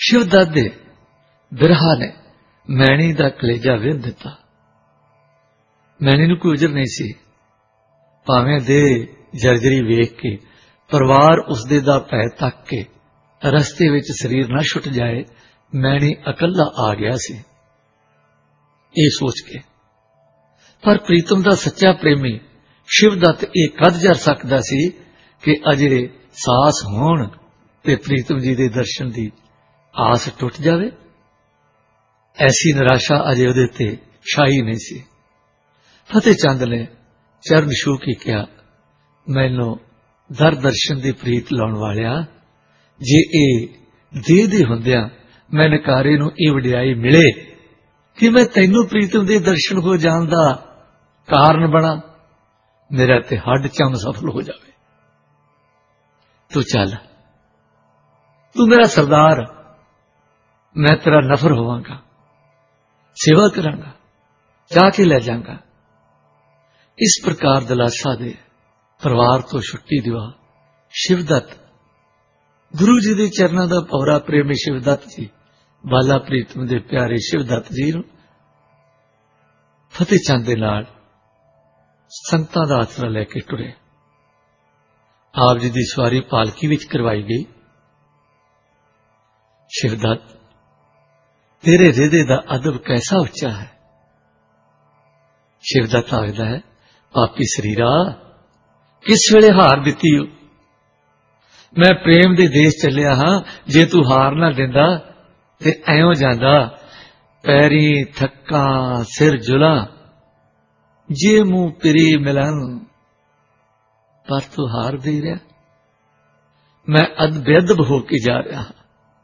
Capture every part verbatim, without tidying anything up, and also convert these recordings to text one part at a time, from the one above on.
शिवदत्त दे बिरहा ने मैणी दा कलेजा विंध दिता। मैणी नूं कोई उजर नहीं सी, भावें दे जर्जरी वेख के परिवार उसदे दा पै तक के रस्ते विच शरीर ना छुट जाए, मैणी अकल्ला आ गया सी ये सोच के। पर प्रीतम दा सच्चा प्रेमी शिवदत्त ये कद जर सकदा सी कि अजे सास होण ते प्रीतम जी दे दर्शन दी आस टुट जावे। ऐसी निराशा अजे उहदे ते छाई नहीं सी। फतेह चंद ने चरण छू के कहा, मैनू दर दर्शन दी प्रीत लाउण वालिया, जे ए दे दे हुंदिया मैं नकारे नूं इह वडियाई मिले कि मैं तैनू प्रीतम दे दर्शन हो जाण दा कारण बना, मेरा ते हड्ड चम सफल हो जावे। तू चल, तू मेरा सरदार, मैं तेरा नफर होवांगा, सेवा करांगा, जाके ले जाऊंगा। इस प्रकार दिलासा दे परिवार तो छुट्टी दिवा शिवदत्त गुरु जी के चरणों का पौरा प्रेमी शिवदत्त जी बाला प्रीतम दे प्यारे शिवदत्त जी नूं फतेह चंद दे नाल संगतां दा आसरा लैके टुरे। आप जी की सवारी पालकी विच करवाई गई। शिवदत्त, तेरे हृदय दा अदब कैसा उच्चा है। शिवदत्त आखदा है, पापी शरीरा किस वेले हार दिती हो। मैं प्रेम दे देश चलिया हाँ, जे तू हार ना दिंदा ते ऐं जांदा, पैरी थक्का सिर जुला जे मुंह पिरी मिलन, पर तू हार दे रहा। मैं अद बेअदब होके जा रहा हाँ।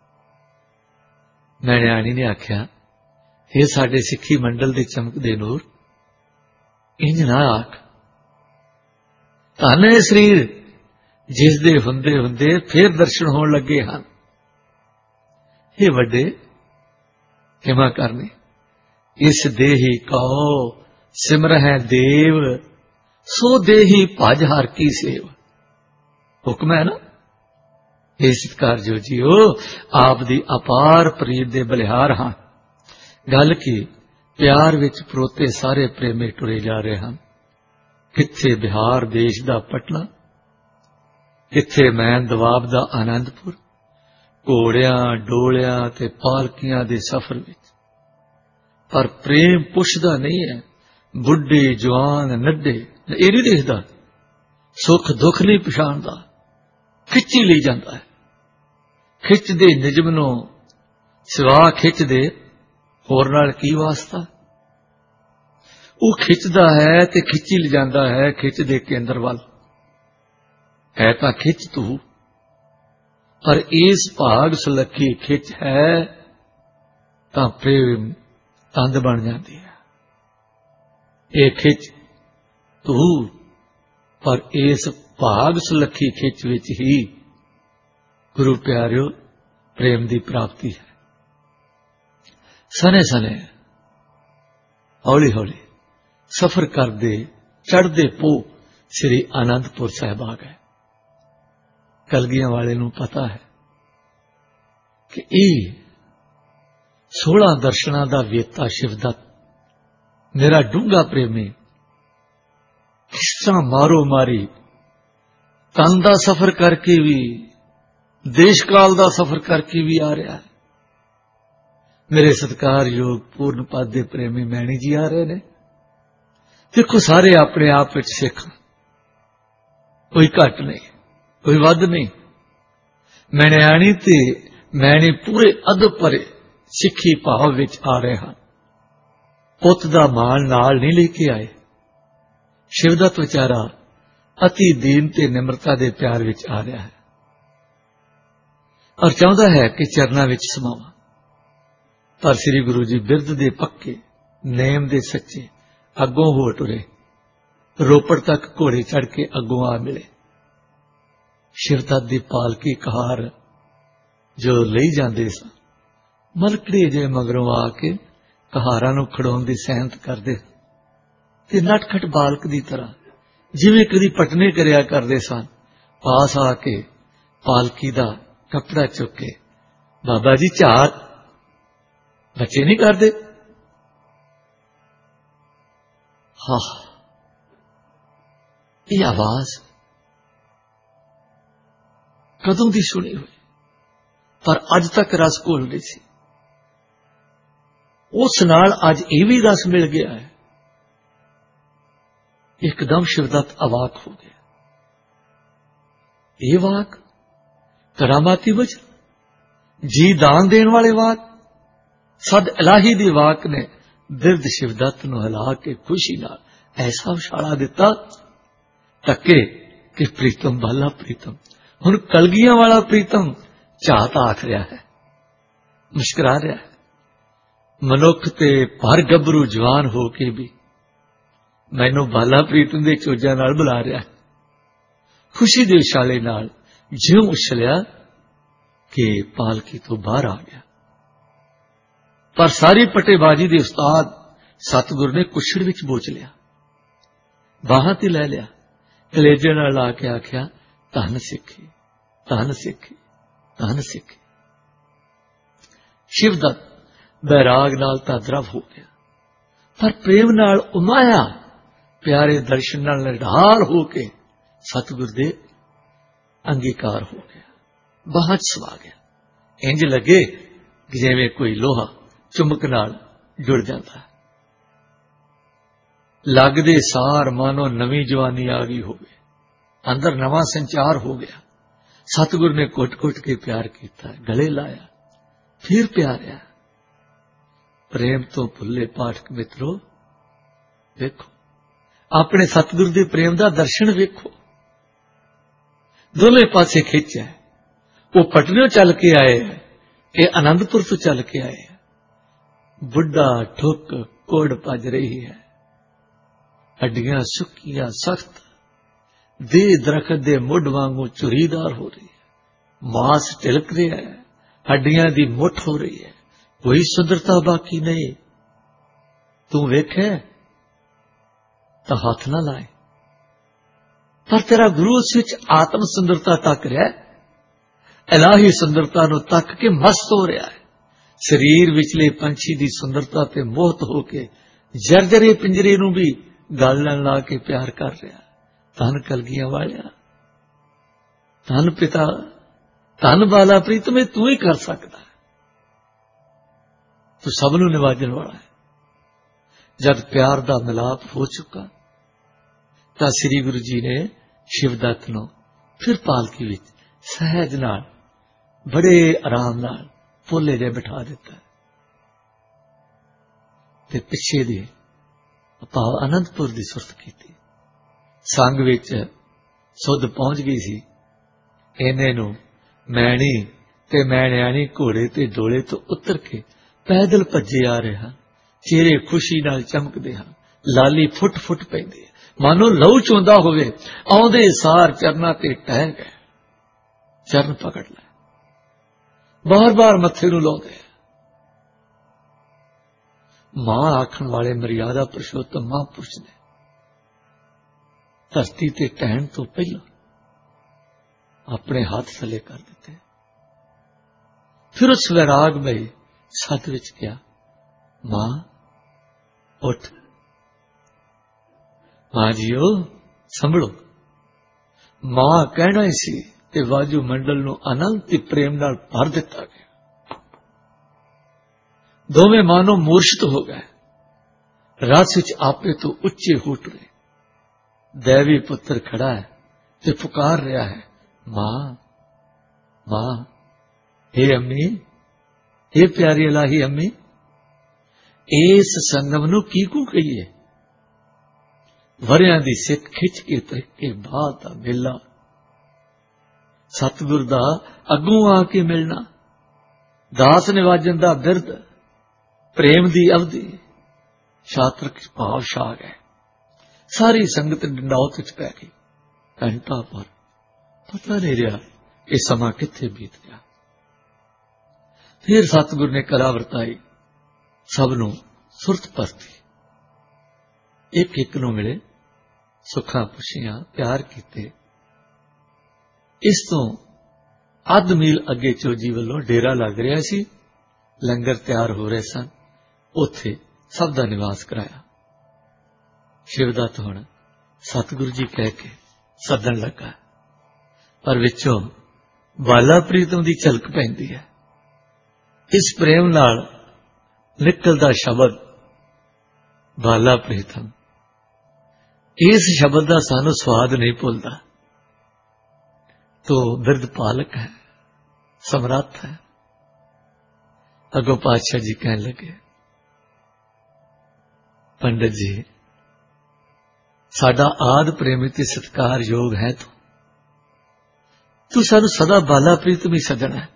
मैणियाणी ने आख्या, हे साडे सिक्खी मंडल दे चमकदे नूर, इंज ना आख। धन है शरीर जिस दे हुंदे हुंदे फिर दर्शन होण लगे हन। हे वड्डे, हिमा करनी, इस देही कहो सिमर है देव, सो देही भज हर की सेव। हुक्म है ना। हे सत्कार जो जीओ, आप दी अपार प्रीत दे बलिहार हाँ। गल की प्यार विच परोते सारे प्रेमी टुरे जा रहे हैं। किथे बिहार देश दा पटना, किथे मैन दवाब दा आनंदपुर, घोड़ियां डोलियां ते पालकियां दे सफर विच। पर प्रेम पुछदा नहीं है, बुढ़े जवान नड्डे ये नहीं देखदा, सुख दुख नहीं पछाणदा, खिच्ची ली जांदा है। खिच दे निजम नूं सिवा खिच दे होर नाल की वास्ता। वो खिचदा है ते खिची ले जांदा है खिच दे केंद्र वाल। है तां खिच तू, पर इस भाग सुलखी खिच है तां प्रेम तंद बन जाती है। ये खिच तू, पर इस भाग सुलखी खिच विच ही गुरु प्यारिओ प्रेम की प्राप्ति है। सने सने हौली हौली सफर करते चढ़ते पो श्री आनंदपुर साहिब आ गए। कलगियां वाले नूं पता है कि यह सोलह दर्शनां दा वेता शिवदत्त मेरा डूंगा प्रेमी किस तरह मारो मारी तन दा सफर करके भी देश काल दा सफर करके भी आ रहा है। मेरे सत्कार योग पूर्ण पद दे प्रेमी मैणी जी आ रहे ने। देखो सारे अपने आप विच सिख, कोई घट नहीं कोई वध नहीं। मैणियाणी ते मैणी पूरे अदब भरे सिखी भाव विच आ रहे हैं। पुत दा माण नाल नहीं लेके आए। शिवदत्त विचारा अति दीन ते निम्रता दे प्यार विच आ रहा है और चाहता है कि चरना विच समावा। पर श्री गुरु जी बिरद दे पक्के नेम दे सच्चे अगों हो टुरे। रोपड़ तक घोड़े चढ़ के अगों आ मिले। शिवदत्त दी पालकी कहार जो ले जाते सन, मलकड़े जे मगरों आके कहारां नूं खड़ाउण दी सहमत करदे ते नटखट बालक दी तरह जिवें कदी पटने करिया करदे सन, पास आके पालकी दा कपड़ा चुक के बाबा जी झात बच्चे नहीं करते। हाँ, ये आवाज कदों की सुनी हुई, पर अज तक रस घोल नहीं सी। उस नाल अज ये भी रस मिल गया है। एकदम शिवदत्त अवाक हो गया। ये वाक करामाती वचन, जी दान देने वाले वाक, सद इलाही दी वाक ने बिरद शिवदत्त नूं हिला के खुशी नाल ऐसा उछाला दिता तके कि प्रीतम बाला प्रीतम, हुण कलगियां वाला प्रीतम झात आख रहा है, मुस्कुरा रहा है। मनुख ते भर गभरू जवान हो के भी मैनू बाला प्रीतम दे चोजा नाल बुला रहा है। खुशी दे उछाले नाल ज्यों उछलिया कि पालकी तो बाहर आ गया। पर सारी पटेबाजी दे उस्ताद सतगुर ने कुछड़ विच बोच लिया, बाहां ते लै लिया, कलेजे नाल ला के आख्या, धन सिखी धन सिखी धन सिखी। शिवदत्त बैराग नाल तां द्रव हो गया, पर प्रेम नाल उमाया प्यारे दर्शन नाल निढाल हो के सतगुर दे अंगीकार हो गया, बाहां च सवा गया। इंज लगे जिवें कोई लोहा चुमक नाल जुड़ जाता है। लगदे सार मानो नवी जवानी आ गई होवे, अंदर नवा संचार हो गया। सतगुर ने घुट घुट के प्यार किया, गले लाया, फिर प्यारिया। प्रेम तो भुले पाठक मित्रो, देखो अपने सतगुर दे प्रेम दा दर्शन वेखो। दोवें पासे खिंच है। वो पटनियों चल के आए है, ये आनंदपुर तो चल के आए है। बुढ़ा ठुक कोड़ भज रही है, हड्डियां सुक्कियां सख्त, दे दरखत दे मुढ़ वांगू चुरीदार हो रही है। मांस टिलक रहा है, हड्डियां दी मुठ हो रही है, कोई सुंदरता बाकी नहीं। तू वेखे तो हाथ ना लाए, पर तेरा गुरु उस विच आत्म सुंदरता तक रहा है, इलाही सुंदरता नूं तक के मस्त हो रहा है। शरीर विचले पंछी दी सुंदरता ते मोहत होके जरजरे पिंजरे नूं भी गल नाल ला के प्यार कर रहा। धन कलगियां वालिया, धन पिता, धन बाला प्रीतम, में तू ही कर सकता है, तू सबनों निवाजन वाला है। जब प्यार दा मिलाप हो चुका तो श्री गुरु जी ने शिवदत्त नूं फिर पालकी विच सहज नाल बड़े आराम नाल पोले जे बिठा दिता ते पिछे दे भाव आनंदपुर दी सुरत की। संग विच सुध पहुंच गई सी। इन्हे नूं मैणी ते मैणियाणी घोड़े ते डोले तो उतर के पैदल भजे आ रहे हैं। चेहरे खुशी नाल चमकदे हैं, लाली फुट फुट पैंदी है, मानो लहू चोंदा होवे। आउंदे सार चरना ते टह गए, चरण पकड़ लै, बार बार मत्थे नूं लाउंदे। मां आखण वाले मर्यादा पुरुषोत्तम महापुरुष ने धरती ते टहन तो पहला अपने हाथ थले कर दिते। फिर उस वैराग में सत विच गया, मां उठ, मां जियो संभलो। मां कहना ही सी ते वाजू मंडल नूं अनंत प्रेम नाल भर दिता गया। दोवें मानो मूर्छित हो गए, रस विच आपे तो उच्चे हुट रहे। दैवी पुत्र खड़ा है ते पुकार रहा है, मां मां, हे अम्मी, हे प्यारी इलाही अम्मी। इस संगम नूं की कू कहिए, वरियां दी सिक खिच के तरीके बाद दा मेला, सतगुर दा अगों आके मिलना, दास निवाजन दा बिरद, प्रेम दी अवधि, छात्र भाव छा गए। सारी संगत डंडौत विच पै गई। घंटा पर पता नहीं रहा कि समा कित्थे बीत गया। फिर सतगुर ने कला वरताई, सबनों सुरत परती, एक एक नूं मिले, सुखा पुछियां, प्यार कीते। इस तो ਅੱਧ ਮੀਲ ਅੱਗੇ ਚੋਜੀ ਵੱਲੋਂ ਡੇਰਾ ਲੱਗ ਰਿਹਾ ਸੀ। ਲੰਗਰ ਤਿਆਰ ਹੋ ਰਹੇ ਸਨ। ਉੱਥੇ ਸਭ ਦਾ ਨਿਵਾਸ ਕਰਾਇਆ। ਸ਼ਿਵਦੱਤ ਹੁਣ ਸਤਿਗੁਰੂ ਜੀ ਕਹਿ ਕੇ ਸੱਦਣ ਲੱਗਾ, ਪਰ ਵਿੱਚੋਂ ਬਾਲਾ ਪ੍ਰੀਤਮ ਦੀ ਝਲਕ ਪੈਂਦੀ ਹੈ। ਇਸ ਪ੍ਰੇਮ ਨਾਲ ਨਿਕਲਦਾ ਸ਼ਬਦ ਬਾਲਾ ਪ੍ਰੀਤਮ, ਇਸ ਸ਼ਬਦ ਦਾ ਸਾਨੂੰ ਸਵਾਦ ਨਹੀਂ ਭੁੱਲਦਾ। ਤੋ ਬਿਰਧ ਪਾਲਕ ਹੈ, ਸਮਰੱਥ ਹੈ। ਅੱਗੋਂ ਪਾਤਸ਼ਾਹ ਜੀ ਕਹਿਣ ਲੱਗੇ, ਪੰਡਤ ਜੀ, ਸਾਡਾ ਆਦ ਪ੍ਰੇਮੀ ਤੇ ਸਤਿਕਾਰਯੋਗ ਹੈ ਤੂੰ ਤੂੰ ਸਾਨੂੰ ਸਦਾ ਬਾਲਾ ਪ੍ਰੀਤਮ ਹੀ ਸੱਦਣਾ ਹੈ।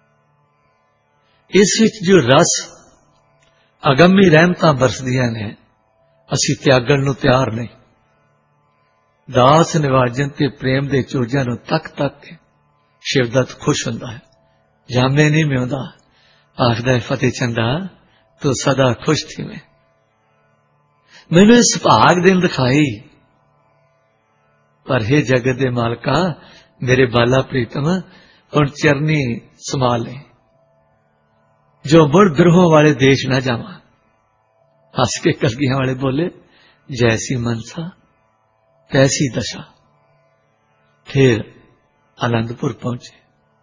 ਇਸ ਵਿੱਚ ਜੋ ਰਸ ਅਗੰਮੀ ਰਹਿਮਤਾਂ ਬਰਸਦੀਆਂ ਨੇ, ਅਸੀਂ ਤਿਆਗਣ ਨੂੰ ਤਿਆਰ ਨਹੀਂ। ਦਾਸ ਨਿਵਾਜਨ ਤੇ ਪ੍ਰੇਮ ਦੇ ਚੋਜਾਂ ਨੂੰ ਤੱਕ ਤੱਕ ਕੇ ਸ਼ਿਵਦੱਤ ਖੁਸ਼ ਹੁੰਦਾ ਹੈ। ਜਾਮੇ ਨਹੀਂ ਮਿਉਂਦਾ, ਆਖਦਾ ਫਤਿਹ ਚੰਦਾ ਤੂੰ ਸਦਾ ਖੁਸ਼ ਥੀਵੇਂ। ਮੈਨੂੰ ਇਸ ਭਾਗ ਦਿਨ ਦਿਖਾਈ, ਪਰ हे ਜਗਤ ਦੇ ਮਾਲਕਾ, ਮੇਰੇ ਬਾਲਾ ਪ੍ਰੀਤਮ ਹੁਣ ਚਰਨੀ ਸੰਭਾਲ ਲੈ, ਜੋ ਮੁੜ ਬਿਰਹੋਂ ਵਾਲੇ ਦੇਸ਼ ਨਾ ਜਾਵਾਂ। ਹੱਸ ਕੇ ਕਲਗੀਆਂ ਵਾਲੇ ਬੋਲੇ, ਜੈਸੀ ਮਨਸਾ ਤੈਸੀ ਦਸ਼ਾ। ਫਿਰ ਆਨੰਦਪੁਰ ਪਹੁੰਚੇ।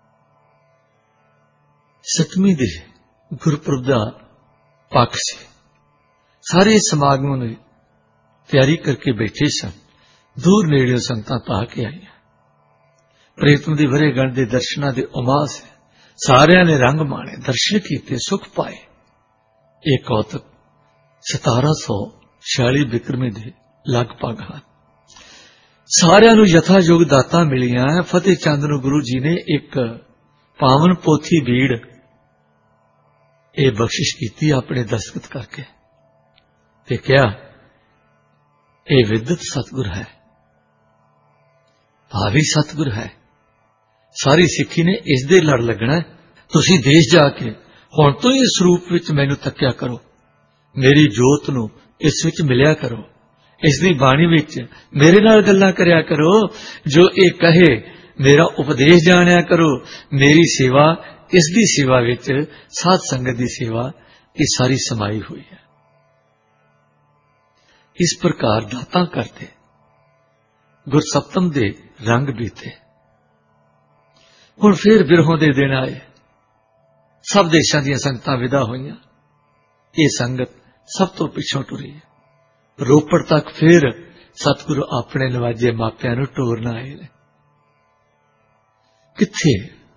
ਸਤਵੀਂ ਦੇ ਗੁਰਪੁਰਬ ਦਾ ਪੱਖ ਸੀ। ਸਾਰੇ ਸਮਾਗਮ ਨੂੰ ਤਿਆਰੀ ਕਰਕੇ ਬੈਠੇ ਸਨ। ਦੂਰ ਨੇੜੇ ਸੰਗਤਾਂ ਪਾ ਕੇ ਆਈਆਂ। ਪ੍ਰੀਤਮ ਦੀ ਵਰੇਗੰਢ ਦੇ ਦਰਸ਼ਨਾਂ ਦੇ ਉਮਾਸ ਹੈ। ਸਾਰਿਆਂ ਨੇ ਰੰਗ ਮਾਣੇ, ਦਰਸ਼ਨ ਕੀਤੇ, ਸੁਖ ਪਾਏ। ਇਹ ਕੌਤਕ ਸਤਾਰਾਂ ਸੌ ਛਿਆਲੀ ਬਿਕਰਮੀ ਦੇ ਲਗਭਗ ਹਨ। ਸਾਰਿਆਂ ਨੂੰ ਯਥਾਯੋਗ ਦਾਤਾਂ ਮਿਲੀਆਂ। ਫਤਿਹ ਚੰਦ ਨੂੰ ਗੁਰੂ ਜੀ ਨੇ ਇੱਕ ਪਾਵਨ ਪੋਥੀ ਬੀੜ ਇਹ ਬਖਸ਼ਿਸ਼ ਕੀਤੀ ਆਪਣੇ ਦਸਤਖਤ ਕਰਕੇ, ਤੇ ਕਿਹਾ, ਇਹ ਵਿਦਤ ਸਤਿਗੁਰ ਹੈ, ਭਾਵੀ ਸਤਿਗੁਰ ਹੈ। ਸਾਰੀ ਸਿੱਖੀ ਨੇ ਇਸ ਦੇ ਲੜ ਲੱਗਣਾ। ਤੁਸੀਂ ਦੇਸ਼ ਜਾ ਕੇ ਹੁਣ ਤੋਂ ਹੀ ਇਸ ਰੂਪ ਵਿੱਚ ਮੈਨੂੰ ਤੱਕਿਆ ਕਰੋ। ਮੇਰੀ ਜੋਤ ਨੂੰ ਇਸ ਵਿੱਚ ਮਿਲਿਆ ਕਰੋ। ਇਸ ਦੀ ਬਾਣੀ ਵਿੱਚ ਮੇਰੇ ਨਾਲ ਗੱਲਾਂ ਕਰਿਆ ਕਰੋ। ਜੋ ਇਹ ਕਹੇ ਮੇਰਾ ਉਪਦੇਸ਼ ਜਾਣਿਆ ਕਰੋ। ਮੇਰੀ ਸੇਵਾ, ਇਸ ਦੀ ਸੇਵਾ ਵਿੱਚ ਸਾਧ ਸੰਗਤ ਦੀ ਸੇਵਾ, ਇਹ ਸਾਰੀ ਸਮਾਈ ਹੋਈ ਹੈ। ਇਸ ਪ੍ਰਕਾਰ ਦਾਤਾਂ ਕਰਦੇ ਗੁਰਸਪਤਮ ਦੇ ਰੰਗ ਬੀਤੇ। ਹੁਣ ਫਿਰ ਬਿਰਹੋਂ ਦੇ ਦਿਨ ਆਏ। ਸਭ ਦੇਸ਼ਾਂ ਦੀਆਂ ਸੰਗਤਾਂ ਵਿਦਾ ਹੋਈਆਂ। ਇਹ ਸੰਗਤ ਸਭ ਤੋਂ ਪਿੱਛੋਂ ਟੁਰੀ ਹੈ। ਰੋਪੜ ਤੱਕ ਫਿਰ ਸਤਿਗੁਰੂ ਆਪਣੇ ਨਵਾਜੇ ਮਾਪਿਆਂ ਨੂੰ ਟੋਰਨ ਆਏ ਨੇ। ਕਿੱਥੇ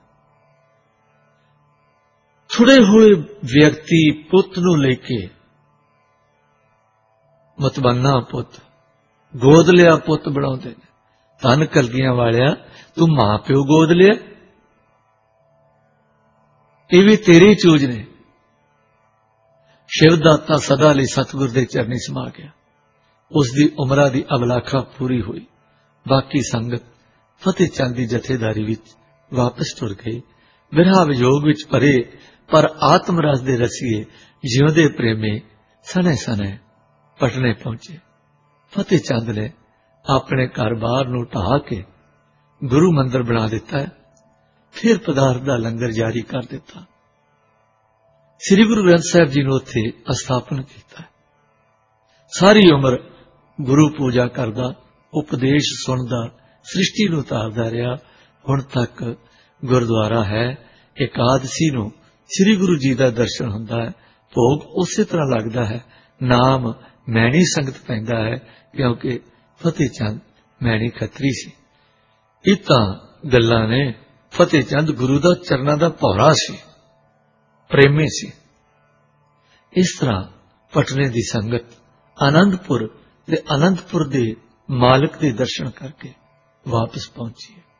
ਥੋੜੇ ਹੋਏ ਵਿਅਕਤੀ ਪੁੱਤ ਨੂੰ ਲੈ ਕੇ, ਮਤਬੰਨਾ ਪੁੱਤ, ਗੋਦ ਲਿਆ ਪੁੱਤ ਬਣਾਉਂਦੇ ਨੇ। ਧੰਨ ਕਲਗੀਆਂ ਵਾਲਿਆ, ਤੂੰ ਮਾਂ ਪਿਓ ਗੋਦ ਲਿਆ, ਇਹ ਵੀ ਤੇਰੇ ਚੂਜ ਨੇ। ਸ਼ਿਵਦਾਤਾ ਸਦਾ ਲਈ ਸਤਿਗੁਰ ਦੇ ਚਰਨੀ ਸਮਾ ਗਿਆ। ਉਸ ਦੀ ਉਮਰਾਂ ਦੀ ਅਬਲਾਖਾ ਪੂਰੀ ਹੋਈ। ਬਾਕੀ ਸੰਗਤ ਫਤਿਹ ਚੰਦ ਦੀ ਜਥੇਦਾਰੀ ਵਿੱਚ ਵਾਪਸ ਟੁਰ ਗਈ। ਵਿਰਹਾ ਵਿਯੋਗ ਵਿੱਚ ਭਰੇ ਪਰ ਆਤਮ ਰਸ ਦੇ ਰਸੀਏ ਜਿਉਂਦੇ ਪ੍ਰੇਮੇ ਸਨੇ ਸਨੇ ਪਟਨੇ ਪਹੁੰਚੇ। ਫਤਿਹ ਚੰਦ ਨੇ ਆਪਣੇ ਘਰ-ਬਾਰ ਨੂੰ ਢਾਹ ਕੇ ਗੁਰੂ ਮੰਦਰ ਬਣਾ ਦਿੱਤਾ। ਫਿਰ ਪਦਾਰਥ ਦਾ ਲੰਗਰ ਜਾਰੀ ਕਰ ਦਿੱਤਾ। ਸ੍ਰੀ ਗੁਰੂ ਗ੍ਰੰਥ ਸਾਹਿਬ ਜੀ ਨੂੰ ਉੱਥੇ ਅਸਥਾਪਨ ਕੀਤਾ। ਸਾਰੀ ਉਮਰ ਗੁਰੂ ਪੂਜਾ ਕਰਦਾ, ਉਪਦੇਸ਼ ਸੁਣਦਾ, ਸ੍ਰਿਸ਼ਟੀ ਨੂੰ ਤਾਰਦਾ ਰਿਹਾ। ਹੁਣ ਤੱਕ ਗੁਰਦੁਆਰਾ ਹੈ। ਇਕਾਦਸ਼ੀ ਨੂੰ ਸ੍ਰੀ ਗੁਰੂ ਜੀ ਦਾ ਦਰਸ਼ਨ ਹੁੰਦਾ ਹੈ। ਭੋਗ ਉਸੇ ਤਰ੍ਹਾਂ ਲੱਗਦਾ ਹੈ। ਨਾਮ ਮੈਣੀ ਸੰਗਤ ਪੈਂਦਾ ਹੈ, ਕਿਉਂਕਿ ਫਤਿਹ ਚੰਦ ਮੈਣੀ ਖੱਤਰੀ ਸੀ। ਇਹ ਤਾਂ ਗੱਲਾਂ ਨੇ। ਫਤਿਹ ਚੰਦ ਗੁਰੂ ਦਾ ਚਰਨਾਂ ਦਾ ਭੌਰਾ ਸੀ, ਪ੍ਰੇਮੀ ਸੀ। ਇਸ ਤਰ੍ਹਾਂ ਪਟਨੇ ਦੀ ਸੰਗਤ ਆਨੰਦਪੁਰ ਤੇ ਆਨੰਦਪੁਰ ਦੇ ਮਾਲਕ ਦੇ ਦਰਸ਼ਨ ਕਰਕੇ ਵਾਪਸ ਪਹੁੰਚੀ।